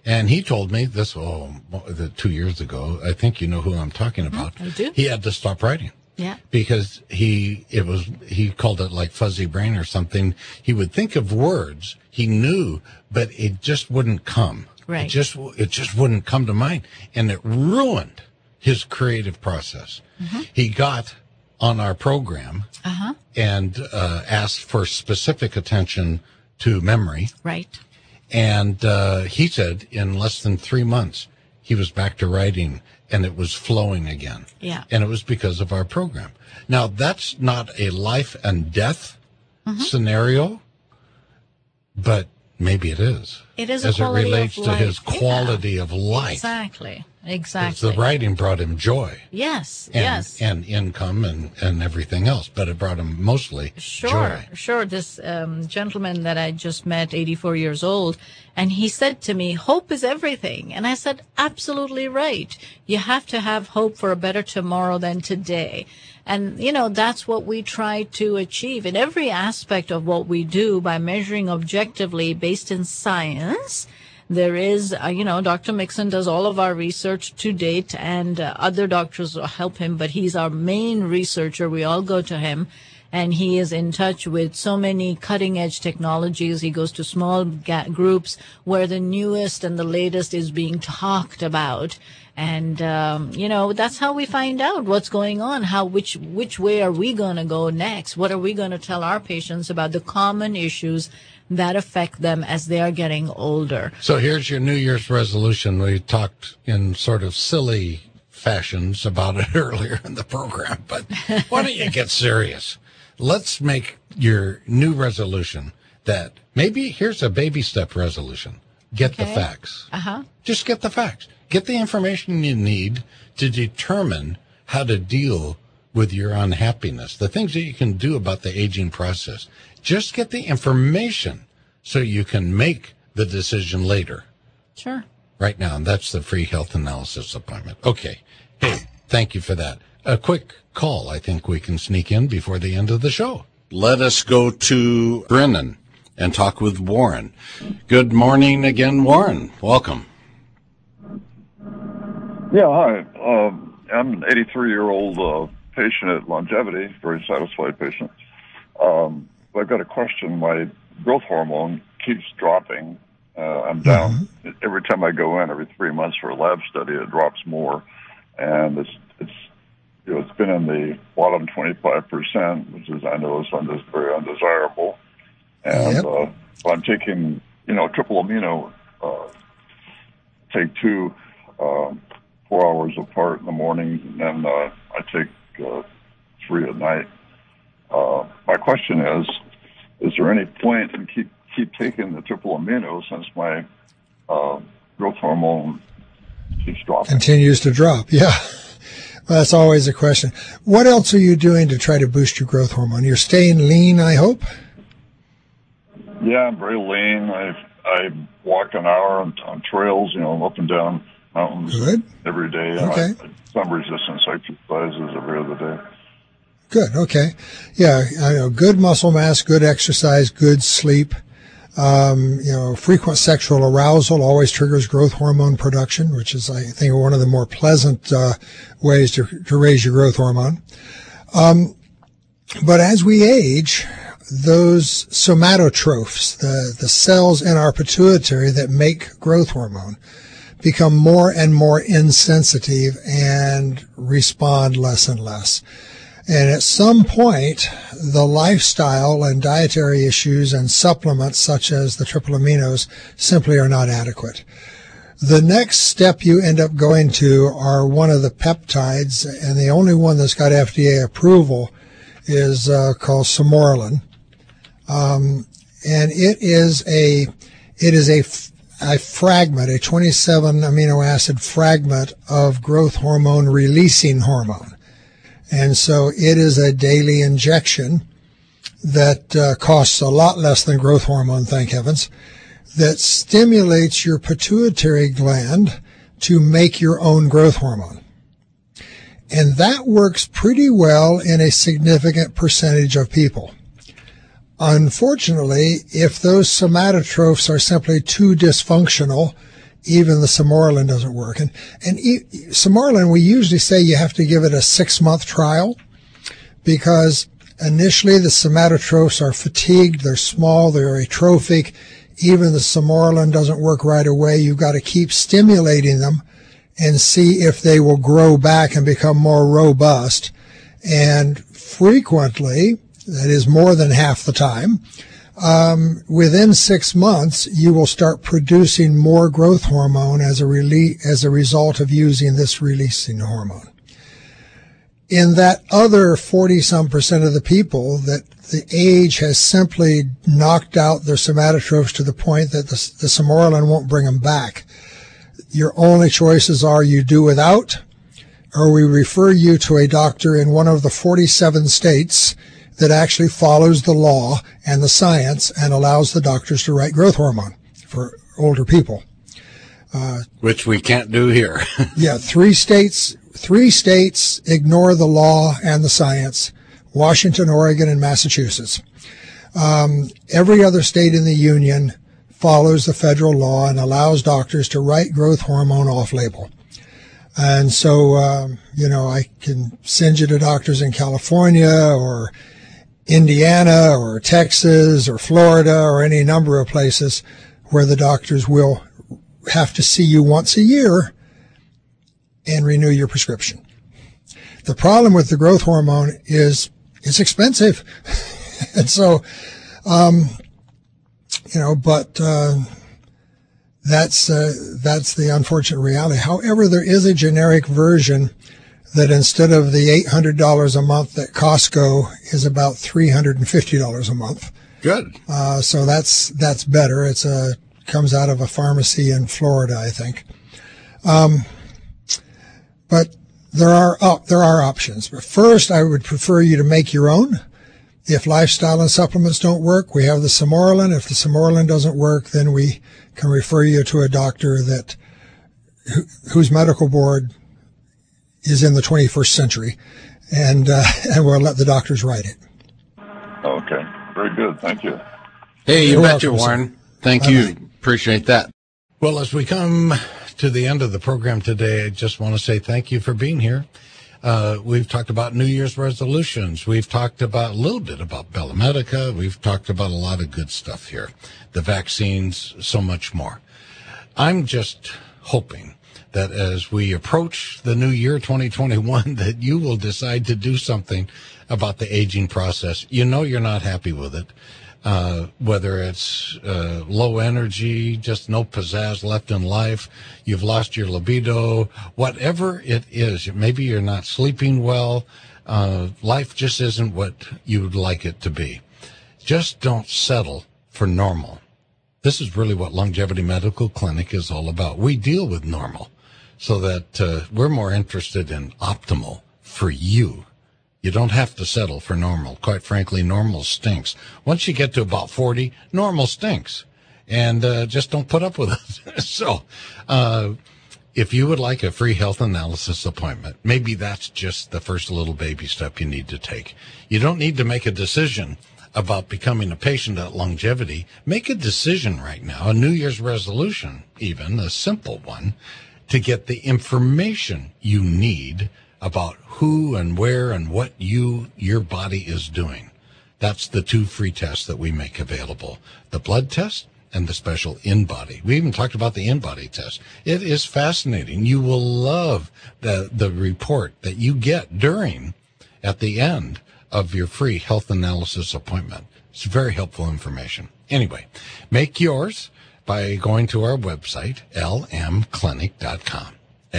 And he told me this 2 years ago. I think you know who I'm talking about. I do. He had to stop writing. Yeah. Because he called it like fuzzy brain or something. He would think of words he knew, but it just wouldn't come. Right. It just wouldn't come to mind. And it ruined his creative process. Mm-hmm. He got on our program and asked for specific attention to memory. Right. And he said in less than 3 months, he was back to writing and it was flowing again. Yeah. And it was because of our program. Now, that's not a life and death scenario, but maybe it is. It is as a quality it relates of to life. his quality of life. Exactly. The writing brought him joy. Yes, and income and everything else, but it brought him mostly joy. Sure. This gentleman that I just met, 84 years old, and he said to me, hope is everything. And I said, absolutely right. You have to have hope for a better tomorrow than today. And, that's what we try to achieve in every aspect of what we do by measuring objectively based in science. There is, Dr. Mixon does all of our research to date, and other doctors help him, but he's our main researcher. We all go to him, and he is in touch with so many cutting-edge technologies. He goes to small groups where the newest and the latest is being talked about. And, that's how we find out what's going on, which way are we going to go next? What are we going to tell our patients about the common issues that affect them as they are getting older? So here's your New Year's resolution. We talked in sort of silly fashions about it earlier in the program, but why don't you get serious? Let's make your new resolution that maybe here's a baby step resolution. Get the facts. Just get the facts. Get the information you need to determine how to deal with your unhappiness, the things that you can do about the aging process. Just get the information so you can make the decision later. Sure. Right now, and that's the free health analysis appointment. Okay. Hey, thank you for that. A quick call I think we can sneak in before the end of the show. Let us go to Brennan and talk with Warren. Good morning again, Warren. Welcome. Yeah, hi. I'm an 83-year-old patient at Longevity, very satisfied patient. I've got a question. My growth hormone keeps dropping. I'm down every time I go in, every 3 months for a lab study. It drops more, and it's been in the bottom 25%, which is I know is very undesirable. And I'm taking triple amino. Take 2 4 hours apart in the morning, and then I take 3 at night. My question is there any point in keep taking the triple amino since my growth hormone keeps dropping? Continues to drop, yeah. Well, that's always a question. What else are you doing to try to boost your growth hormone? You're staying lean, I hope? Yeah, I'm very lean. I walk an hour on trails, up and down mountains every day. Okay. Some resistance exercises every other day. Good. Okay. Yeah. I know. Good muscle mass, good exercise, good sleep. Frequent sexual arousal always triggers growth hormone production, which is, I think, one of the more pleasant ways to raise your growth hormone. But as we age, those somatotrophs, the cells in our pituitary that make growth hormone, become more and more insensitive and respond less and less. And at some point, the lifestyle and dietary issues and supplements such as the triple aminos simply are not adequate. The next step you end up going to are one of the peptides, and the only one that's got FDA approval is called Sermorelin. And it is a fragment, a 27 amino acid fragment of growth hormone releasing hormone. And so it is a daily injection that costs a lot less than growth hormone, thank heavens, that stimulates your pituitary gland to make your own growth hormone. And that works pretty well in a significant percentage of people. Unfortunately, if those somatotrophs are simply too dysfunctional, even the Sermorelin doesn't work. And Sermorelin, we usually say you have to give it a 6-month trial, because initially the somatotrophs are fatigued, they're small, they're atrophic. Even the Sermorelin doesn't work right away. You've got to keep stimulating them and see if they will grow back and become more robust. And frequently, that is more than half the time, within 6 months, you will start producing more growth hormone as a result of using this releasing hormone. In that other 40-some% of the people that the age has simply knocked out their somatotrophs to the point that the Sermorelin won't bring them back, your only choices are you do without, or we refer you to a doctor in one of the 47 states that actually follows the law and the science and allows the doctors to write growth hormone for older people. Which we can't do here. Yeah, 3 states ignore the law and the science: Washington, Oregon, and Massachusetts. Every other state in the union follows the federal law and allows doctors to write growth hormone off-label. And so, I can send you to doctors in California or Indiana or Texas or Florida or any number of places where the doctors will have to see you once a year and renew your prescription. The problem with the growth hormone is it's expensive. And so, that's the unfortunate reality. However, there is a generic version that instead of the $800 a month at Costco is about $350 a month. Good. So that's better. It's comes out of a pharmacy in Florida, I think. But there are options. But first, I would prefer you to make your own. If lifestyle and supplements don't work, we have the Sermorelin. If the Sermorelin doesn't work, then we can refer you to a doctor whose medical board is in the 21st century, and we'll let the doctors write it. Okay. Very good. Thank you. Hey, You're you betcha, welcome, Warren. Thank Bye-bye. you. Appreciate that. Well, as we come to the end of the program today, I just want to say thank you for being here. We've talked about New Year's resolutions. We've talked about a little bit about Bella Medica. We've talked about a lot of good stuff here. The vaccines, so much more. I'm just hoping that as we approach the new year 2021, that you will decide to do something about the aging process. You know you're not happy with it. Whether it's low energy, just no pizzazz left in life, you've lost your libido, whatever it is, maybe you're not sleeping well, life just isn't what you would like it to be. Just don't settle for normal. This is really what Longevity Medical Clinic is all about. We deal with normal so that we're more interested in optimal for you. You don't have to settle for normal. Quite frankly, normal stinks. Once you get to about 40, normal stinks. And just don't put up with it. So if you would like a free health analysis appointment, maybe that's just the first little baby step you need to take. You don't need to make a decision about becoming a patient at Longevity. Make a decision right now, a New Year's resolution, even a simple one, to get the information you need about who and where and what your body is doing. That's the 2 free tests that we make available, the blood test and the special InBody. We even talked about the InBody test. It is fascinating. You will love the report that you get at the end of your free health analysis appointment. It's very helpful information. Anyway, make yours by going to our website, lmclinic.com.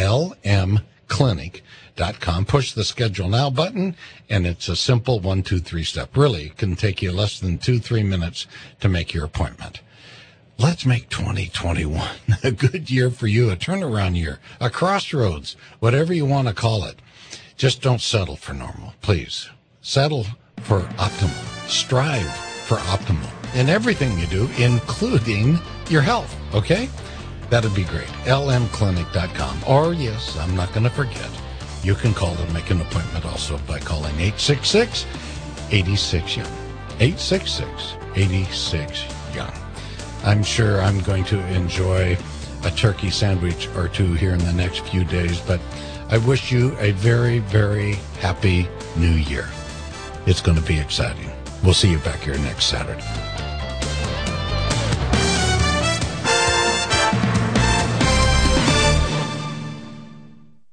lmclinic.com. Push the Schedule Now button, and it's a simple 1, 2, 3 step. Really, it can take you less than 2-3 minutes to make your appointment. Let's make 2021 a good year for you, a turnaround year, a crossroads, whatever you want to call it. Just don't settle for normal, please. Settle for optimal. Strive for optimal in everything you do, including your health, okay? That'd be great. lmclinic.com. Or, yes, I'm not going to forget, you can call and make an appointment also by calling 866-86-YOUNG. 866-86-YOUNG. I'm sure I'm going to enjoy a turkey sandwich or two here in the next few days. But I wish you a very, very happy New Year. It's going to be exciting. We'll see you back here next Saturday.